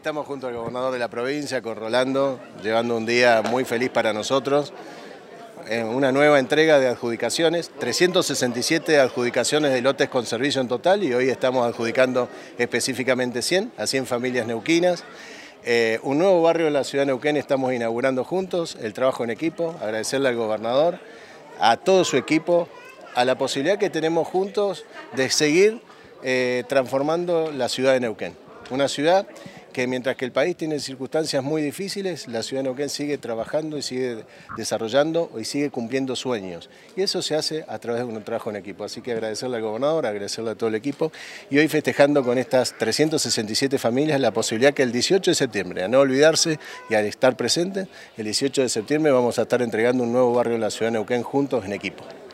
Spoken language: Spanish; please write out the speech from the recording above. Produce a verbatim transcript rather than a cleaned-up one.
estamos junto al gobernador de la provincia, con Rolando, llevando un día muy feliz para nosotros. En una nueva entrega de adjudicaciones, trescientas sesenta y siete adjudicaciones de lotes con servicio en total y hoy estamos adjudicando específicamente cien, a cien familias neuquinas. Eh, un nuevo barrio de la ciudad de Neuquén estamos inaugurando juntos, el trabajo en equipo, agradecerle al gobernador, a todo su equipo, a la posibilidad que tenemos juntos de seguir eh, transformando la ciudad de Neuquén. Una ciudad que mientras que el país tiene circunstancias muy difíciles, la ciudad de Neuquén sigue trabajando y sigue desarrollando y sigue cumpliendo sueños. Y eso se hace a través de un trabajo en equipo. Así que agradecerle al gobernador, agradecerle a todo el equipo y hoy festejando con estas trescientas sesenta y siete familias la posibilidad que el dieciocho de septiembre, a no olvidarse y a estar presentes, el dieciocho de septiembre vamos a estar entregando un nuevo barrio en la ciudad de Neuquén juntos en equipo.